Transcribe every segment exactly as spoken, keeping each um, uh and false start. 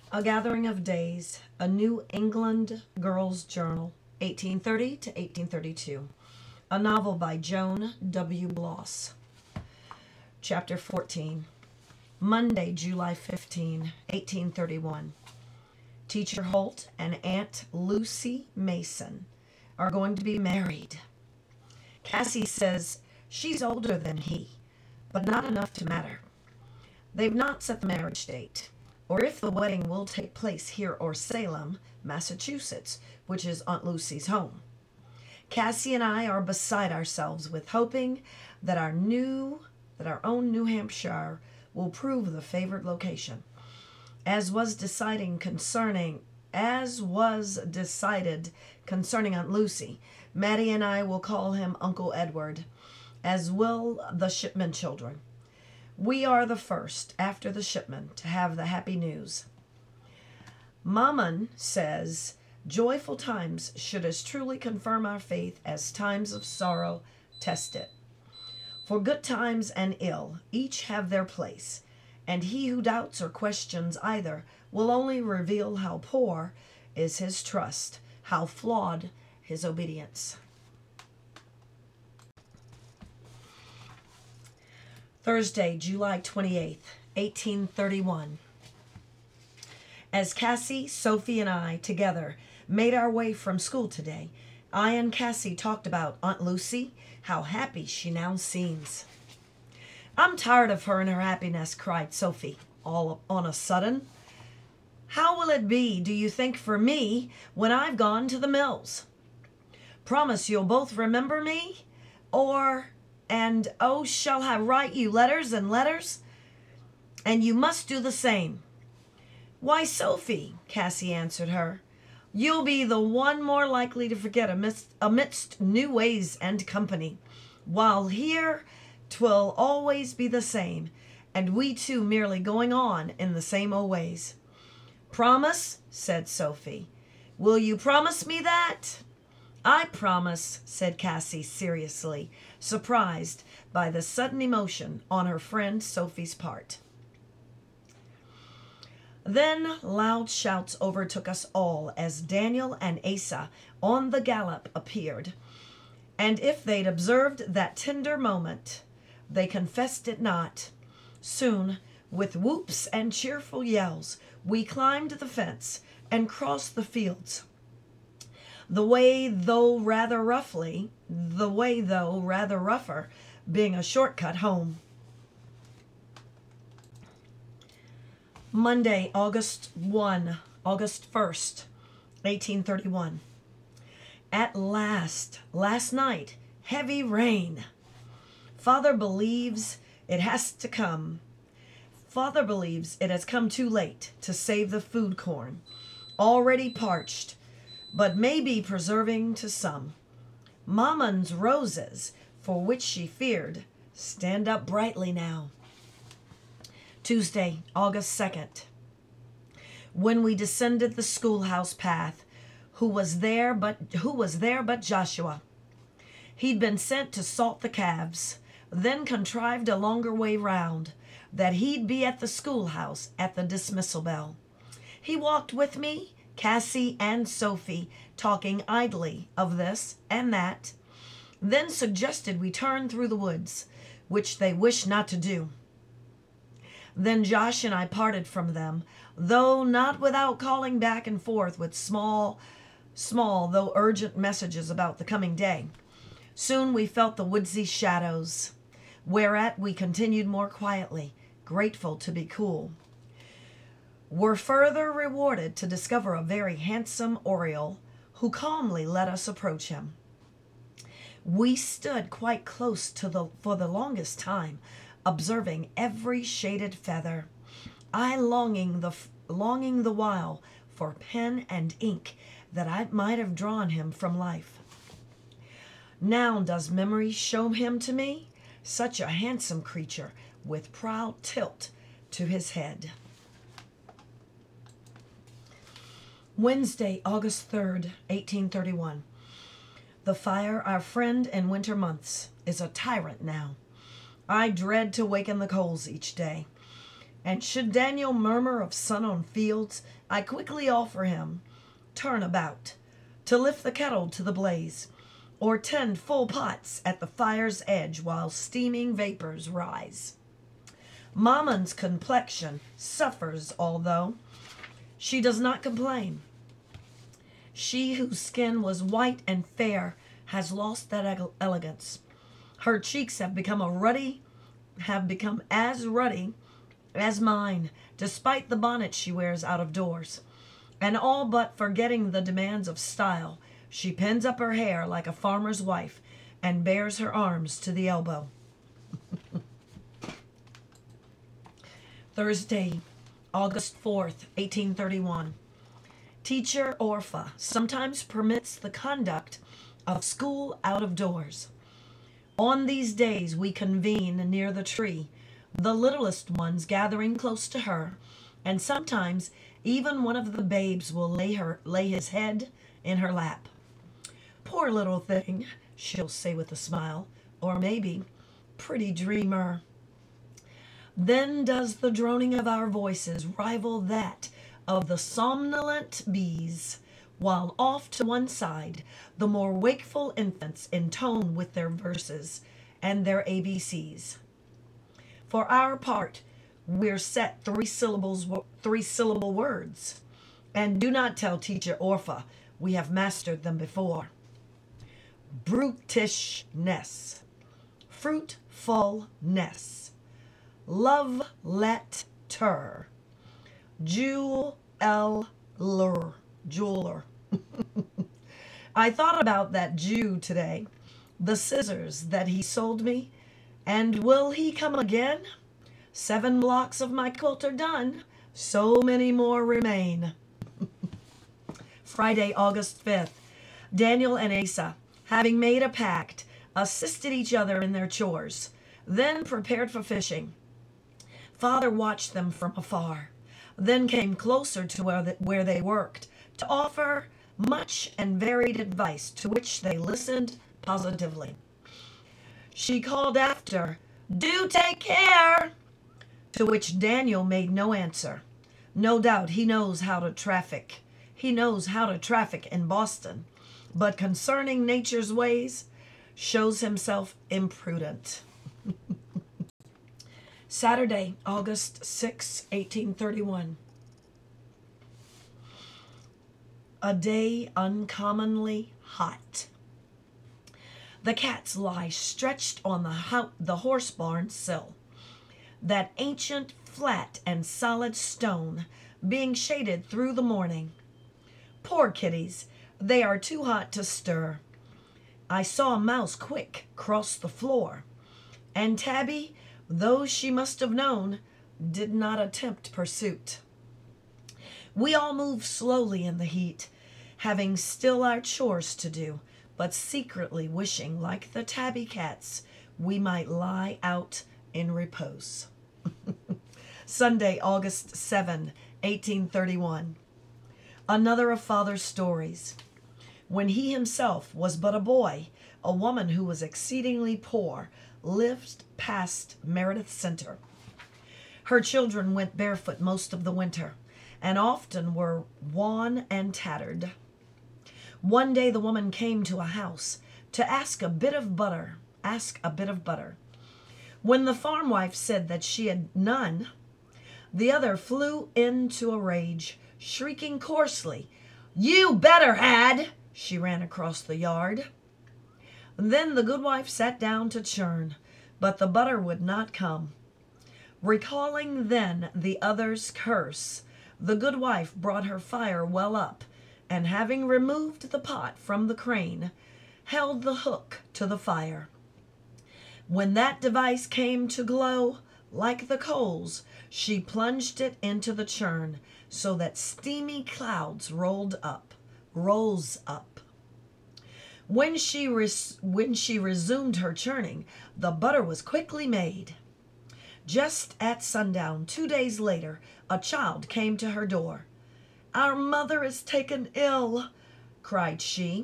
A Gathering of Days, A New England Girl's Journal, eighteen thirty to eighteen thirty-two. A novel by Joan W. Bloss. Chapter fourteen. Monday, July fifteenth, eighteen thirty-one. Teacher Holt and Aunt Lucy Mason are going to be married. Cassie says she's older than he, but not enough to matter. They've not set the marriage date, or if the wedding will take place here or Salem, Massachusetts, which is Aunt Lucy's home. Cassie and I are beside ourselves with hoping that our new, that our own New Hampshire will prove the favored location. As was deciding concerning, as was decided concerning Aunt Lucy, Maddie and I will call him Uncle Edward, as will the Shipman children. We are the first, after the Shipman, to have the happy news. Mammon says, joyful times should as truly confirm our faith as times of sorrow test it. For good times and ill, each have their place, and he who doubts or questions either will only reveal how poor is his trust, how flawed his obedience. Thursday, July twenty-eighth, eighteen thirty-one. As Cassie, Sophie, and I together made our way from school today, I and Cassie talked about Aunt Lucy, how happy she now seems. I'm tired of her and her happiness, cried Sophie, all on a sudden. How will it be, do you think, for me when I've gone to the mills? Promise you'll both remember me, or... And, oh, shall I write you letters and letters? And you must do the same. Why, Sophie, Cassie answered her, you'll be the one more likely to forget amidst, amidst new ways and company, while here 'twill always be the same, and we two merely going on in the same old ways. Promise, said Sophie. Will you promise me that? I promise, said Cassie seriously, surprised by the sudden emotion on her friend Sophie's part. Then loud shouts overtook us all as Daniel and Asa on the gallop appeared, and if they'd observed that tender moment, they confessed it not. Soon, with whoops and cheerful yells, we climbed the fence and crossed the fields. The way, though rather roughly, the way, though rather rougher, being a shortcut home. Monday, August first, August first, eighteen thirty-one. At last, last night, heavy rain. Father believes it has to come. Father believes it has come too late to save the food corn, already parched, but may be preserving to some. Mammon's roses, for which she feared, stand up brightly now. Tuesday, August second. When we descended the schoolhouse path, who was there but who was there but Joshua? He'd been sent to salt the calves, then contrived a longer way round, that he'd be at the schoolhouse at the dismissal bell. He walked with me, Cassie and Sophie, talking idly of this and that, then suggested we turn through the woods, which they wished not to do. Then Josh and I parted from them, though not without calling back and forth with small, small though urgent messages about the coming day. Soon we felt the woodsy shadows, whereat we continued more quietly, grateful to be cool. Were further rewarded to discover a very handsome oriole who calmly let us approach him. We stood quite close to the for the longest time, observing every shaded feather, I longing the longing the while for pen and ink that I might have drawn him from life. Now does memory show him to me, such a handsome creature with proud tilt to his head. Wednesday, August third, eighteen thirty-one. The fire, our friend in winter months, is a tyrant now. I dread to waken the coals each day. And should Daniel murmur of sun on fields, I quickly offer him turn about, to lift the kettle to the blaze, or tend full pots at the fire's edge while steaming vapors rise. Mammon's complexion suffers, although she does not complain. She whose skin was white and fair has lost that elegance. Her cheeks have become a ruddy, have become as ruddy as mine, despite the bonnet she wears out of doors. And all but forgetting the demands of style, she pins up her hair like a farmer's wife and bares her arms to the elbow. Thursday, August fourth, eighteen thirty-one. Teacher Orpha sometimes permits the conduct of school out of doors. On these days we convene near the tree, the littlest ones gathering close to her, and sometimes even one of the babes will lay her lay his head in her lap. Poor little thing, she'll say with a smile, or maybe, pretty dreamer. Then does the droning of our voices rival that of the somnolent bees, while off to one side the more wakeful infants intone with their verses and their A B Cs. For our part, we're set three syllables, three syllable words, and do not tell Teacher Orpha we have mastered them before. Brutishness, fruitfulness, love-let-ter, jeweler, jeweler. I thought about that Jew today, the scissors that he sold me, and will he come again? Seven blocks of my quilt are done, so many more remain. Friday, August fifth. Daniel and Asa, having made a pact, assisted each other in their chores, then prepared for fishing. Father watched them from afar, then came closer to where, the, where they worked to offer much and varied advice to which they listened positively. She called after, "Do take care," to which Daniel made no answer. No doubt he knows how to traffic. He knows how to traffic in Boston, but concerning nature's ways, shows himself imprudent. Saturday, August sixth, eighteen thirty-one. A day uncommonly hot. The cats lie stretched on the, ho- the horse barn sill, that ancient, flat, and solid stone being shaded through the morning. Poor kitties, they are too hot to stir. I saw a mouse quick cross the floor, and Tabby, though she must have known, did not attempt pursuit. We all moved slowly in the heat, having still our chores to do, but secretly wishing, like the tabby cats, we might lie out in repose. Sunday, August seventh, eighteen thirty-one. Another of Father's stories. When he himself was but a boy, a woman who was exceedingly poor lived past Meredith Center. Her children went barefoot most of the winter, and often were wan and tattered. One day the woman came to a house to ask a bit of butter, ask a bit of butter. When the farm wife said that she had none, the other flew into a rage, shrieking coarsely, "You better had!" She ran across the yard. Then the good wife sat down to churn, but the butter would not come. Recalling then the other's curse, the good wife brought her fire well up, and having removed the pot from the crane, held the hook to the fire. When that device came to glow like the coals, she plunged it into the churn, so that steamy clouds rolled up, rose up. When she res- when she resumed her churning, the butter was quickly made. Just at sundown, two days later, a child came to her door. "Our mother is taken ill," cried she.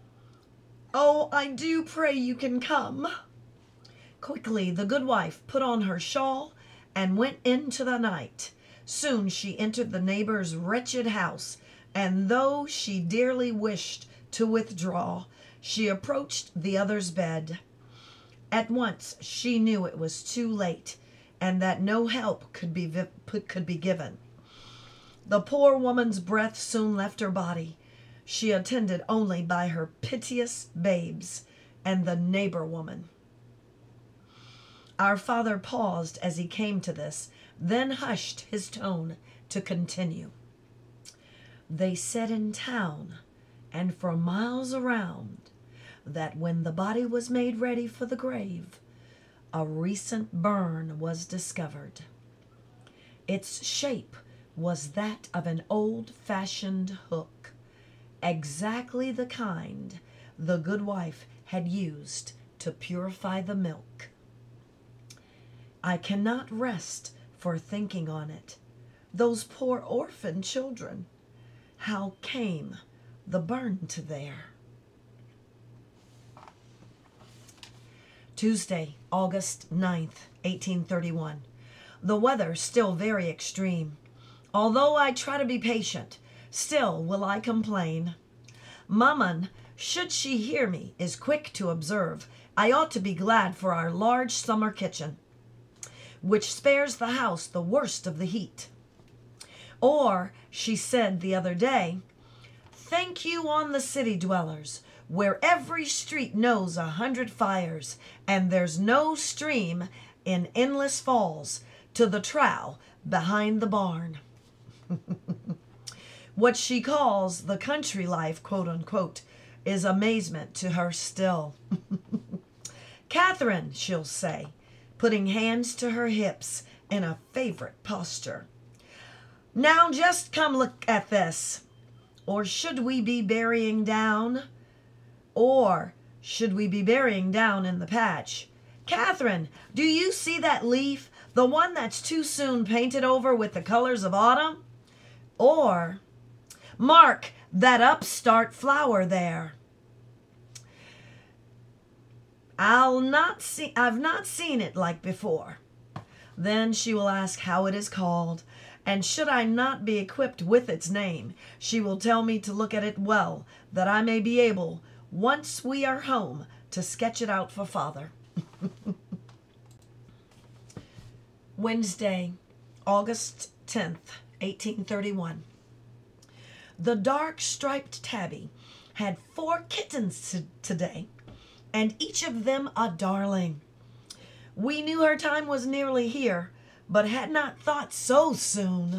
"Oh, I do pray you can come." Quickly the good wife put on her shawl and went into the night. Soon she entered the neighbor's wretched house, and though she dearly wished to withdraw, she approached the other's bed. At once she knew it was too late, and that no help could be could be given. The poor woman's breath soon left her body. She attended only by her piteous babes and the neighbor woman. Our father paused as he came to this, then hushed his tone to continue. They said in town and for miles around that when the body was made ready for the grave, a recent burn was discovered. Its shape was that of an old-fashioned hook, exactly the kind the good wife had used to purify the milk. I cannot rest for thinking on it. Those poor orphan children. How came the burn to there? Tuesday, August ninth, eighteen thirty-one. The weather still very extreme. Although I try to be patient, still will I complain. Mammon, should she hear me, is quick to observe I ought to be glad for our large summer kitchen, which spares the house the worst of the heat. Or, she said the other day, thank you on the city dwellers, where every street knows a hundred fires, and there's no stream in endless falls to the trough behind the barn. What she calls the country life, quote unquote, is amazement to her still. Catherine, she'll say, putting hands to her hips in a favorite posture. Now just come look at this. Or should we be burying down? Or should we be burying down in the patch? Catherine, do you see that leaf? The one that's too soon painted over with the colors of autumn? Or, mark that upstart flower there. I'll not see, I've not seen it like before. Then she will ask how it is called, and should I not be equipped with its name, she will tell me to look at it well, that I may be able, once we are home, to sketch it out for father. Wednesday, August tenth, eighteen thirty-one. The dark striped tabby had four kittens t- today, and each of them a darling. We knew her time was nearly here, but had not thought so soon.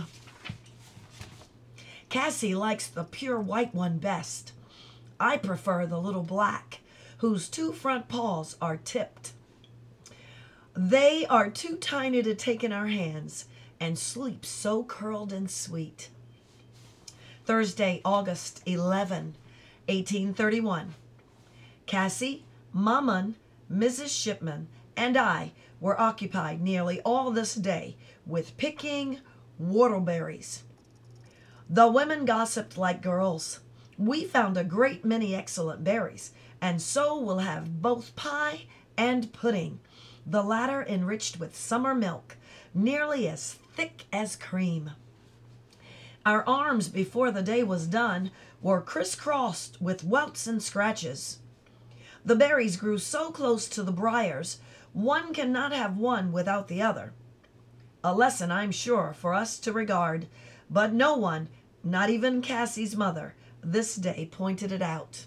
Cassie likes the pure white one best. I prefer the little black, whose two front paws are tipped. They are too tiny to take in our hands, and sleep so curled and sweet. Thursday, August eleventh, eighteen thirty-one. Cassie, Mammon, Missus Shipman, and I were occupied nearly all this day with picking whortleberries. The women gossiped like girls. We found a great many excellent berries, and so we'll have both pie and pudding, the latter enriched with summer milk, nearly as thick as cream. Our arms, before the day was done, were crisscrossed with welts and scratches. The berries grew so close to the briars, one cannot have one without the other. A lesson, I'm sure, for us to regard, but no one, not even Cassie's mother, this day pointed it out.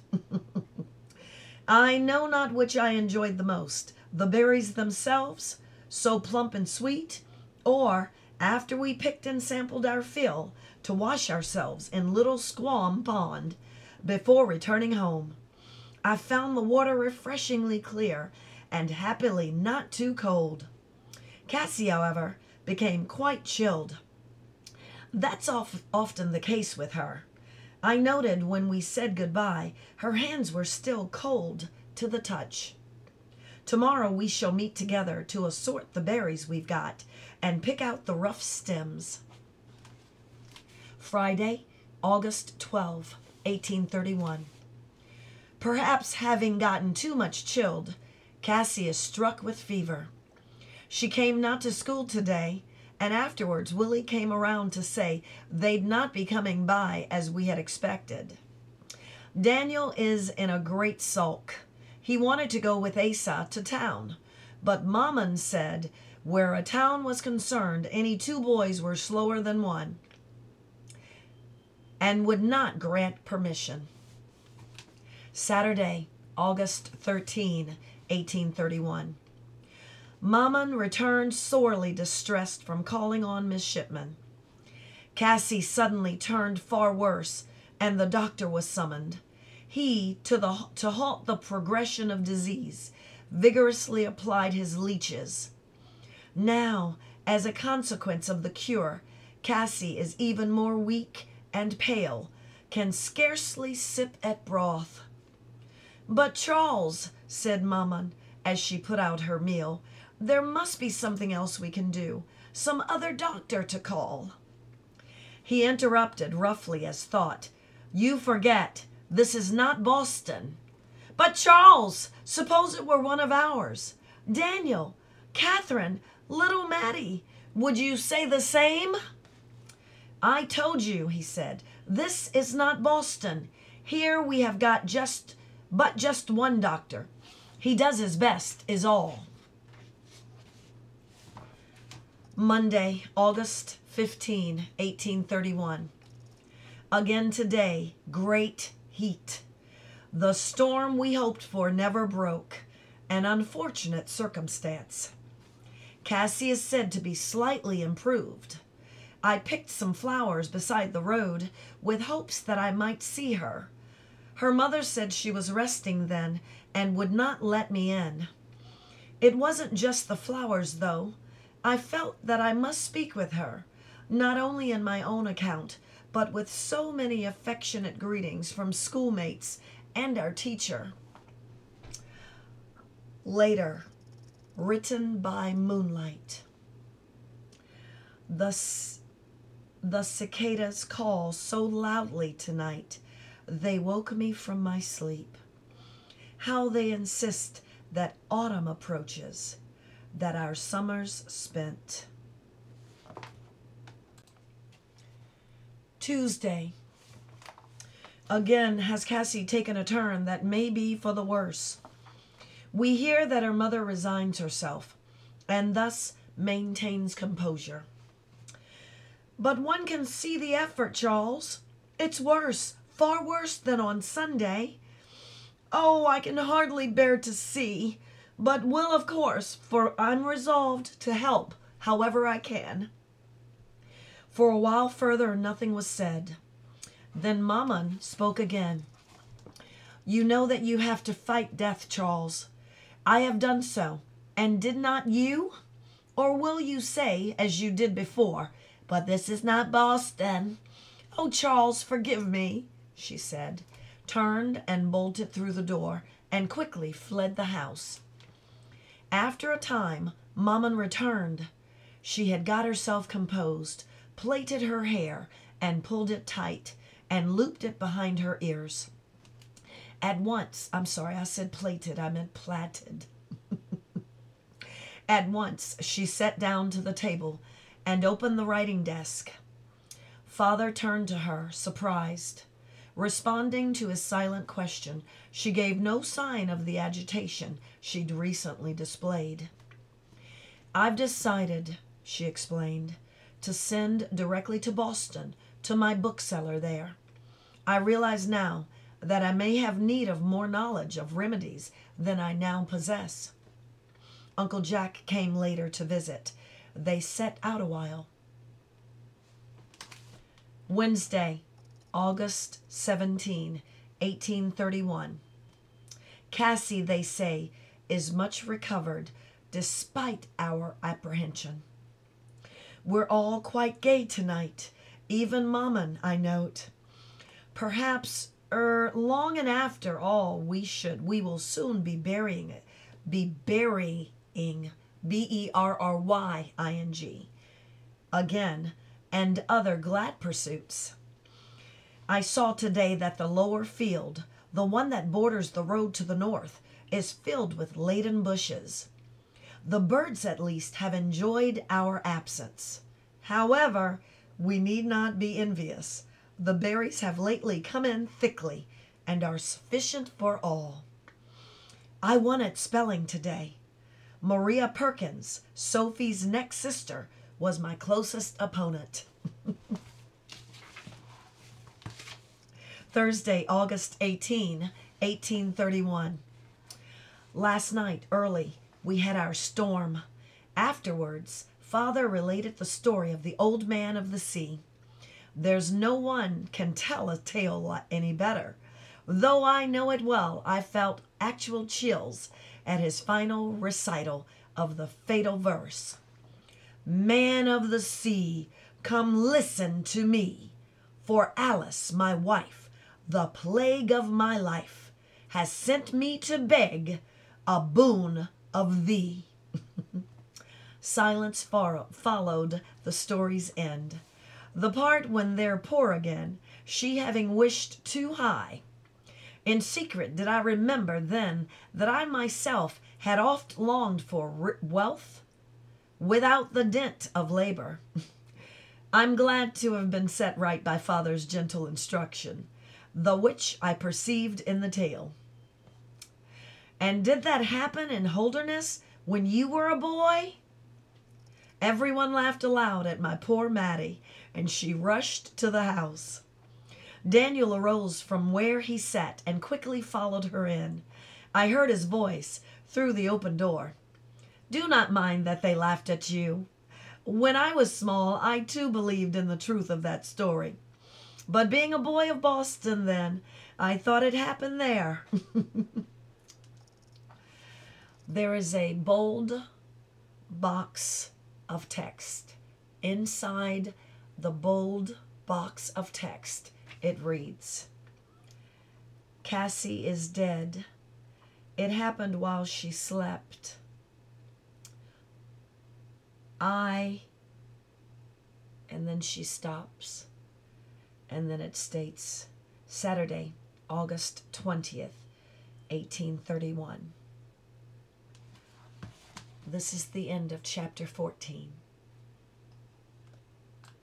I know not which I enjoyed the most, the berries themselves, so plump and sweet, or, after we picked and sampled our fill, to wash ourselves in Little Squam Pond before returning home. I found the water refreshingly clear and happily not too cold. Cassie, however, became quite chilled. That's of, often the case with her. I noted when we said goodbye, her hands were still cold to the touch. Tomorrow we shall meet together to assort the berries we've got and pick out the rough stems. Friday, August twelfth, eighteen thirty-one. Perhaps having gotten too much chilled, Cassie is struck with fever. She came not to school today, and afterwards Willie came around to say they'd not be coming by as we had expected. Daniel is in a great sulk. He wanted to go with Asa to town, but Mammon said where a town was concerned, any two boys were slower than one, and would not grant permission. Saturday, August thirteenth, eighteen thirty-one. Mammon returned sorely distressed from calling on Miss Shipman. Cassie suddenly turned far worse, and the doctor was summoned. He, to, the, to halt the progression of disease, vigorously applied his leeches. Now, as a consequence of the cure, Cassie is even more weak and pale, can scarcely sip at broth. "But Charles," said Mammon, as she put out her meal, "there must be something else we can do, some other doctor to call." He interrupted roughly as thought, "You forget, this is not Boston." "But Charles, suppose it were one of ours? Daniel, Catherine, little Maddie, would you say the same?" "I told you," he said, "this is not Boston. Here we have got just but just one doctor. He does his best, is all." Monday, August fifteenth, eighteen thirty-one. Again today, great heat. The storm we hoped for never broke. An unfortunate circumstance. Cassie is said to be slightly improved. I picked some flowers beside the road with hopes that I might see her. Her mother said she was resting then and would not let me in. It wasn't just the flowers, though. I felt that I must speak with her, not only in my own account, but with so many affectionate greetings from schoolmates and our teacher. Later, written by moonlight. The, the cicadas call so loudly tonight, they woke me from my sleep. How they insist that autumn approaches, that our summer's spent. Tuesday. Again has Cassie taken a turn that may be for the worse. We hear that her mother resigns herself, and thus maintains composure. "But one can see the effort, Charles. It's worse, far worse than on Sunday." "Oh, I can hardly bear to see, but will, of course, for I'm resolved to help however I can." For a while further nothing was said. Then Mammon spoke again. "You know that you have to fight death, Charles. I have done so, and did not you? Or will you say, as you did before, 'But this is not Boston'? Oh, Charles, forgive me," she said, turned and bolted through the door, and quickly fled the house. After a time, Mammon returned. She had got herself composed, plaited her hair, and pulled it tight, and looped it behind her ears. At once, I'm sorry, I said plaited, I meant plaited. At once, she sat down to the table and opened the writing desk. Father turned to her, surprised. Responding to his silent question, she gave no sign of the agitation she'd recently displayed. "I've decided," she explained, "to send directly to Boston, to my bookseller there. I realize now that I may have need of more knowledge of remedies than I now possess." Uncle Jack came later to visit. They set out a while. Wednesday, August seventeenth, eighteen thirty-one. Cassie, they say, is much recovered, despite our apprehension. We're all quite gay tonight, even Mammon, I note. Perhaps, er, long and after all, we should, we will soon be burying it, be burying, B E R R Y I N G, again, and other glad pursuits. I saw today that the lower field, the one that borders the road to the north, is filled with laden bushes. The birds at least have enjoyed our absence. However, we need not be envious. The berries have lately come in thickly and are sufficient for all. I won at spelling today. Maria Perkins, Sophie's next sister, was my closest opponent. Thursday, August eighteenth, eighteen thirty-one. Last night, early, we had our storm. Afterwards, Father related the story of the old man of the sea. There's no one can tell a tale any better. Though I know it well, I felt actual chills at his final recital of the fatal verse. Man of the sea, come listen to me, for Alice, my wife, the plague of my life, has sent me to beg a boon of thee. Silence far- followed the story's end. The part when they're poor again, she having wished too high. In secret did I remember then that I myself had oft longed for r- wealth without the dint of labor. I'm glad to have been set right by Father's gentle instruction, the which I perceived in the tale. And did that happen in Holderness when you were a boy? Everyone laughed aloud at my poor Mattie, and she rushed to the house. Daniel arose from where he sat and quickly followed her in. I heard his voice through the open door. Do not mind that they laughed at you. When I was small, I too believed in the truth of that story. But being a boy of Boston then, I thought it happened there. There is a bold box of text. Inside the bold box of text, it reads, Cassie is dead. It happened while she slept. I, and then she stops. And then it states, Saturday, August twentieth, eighteen thirty-one. This is the end of chapter fourteen.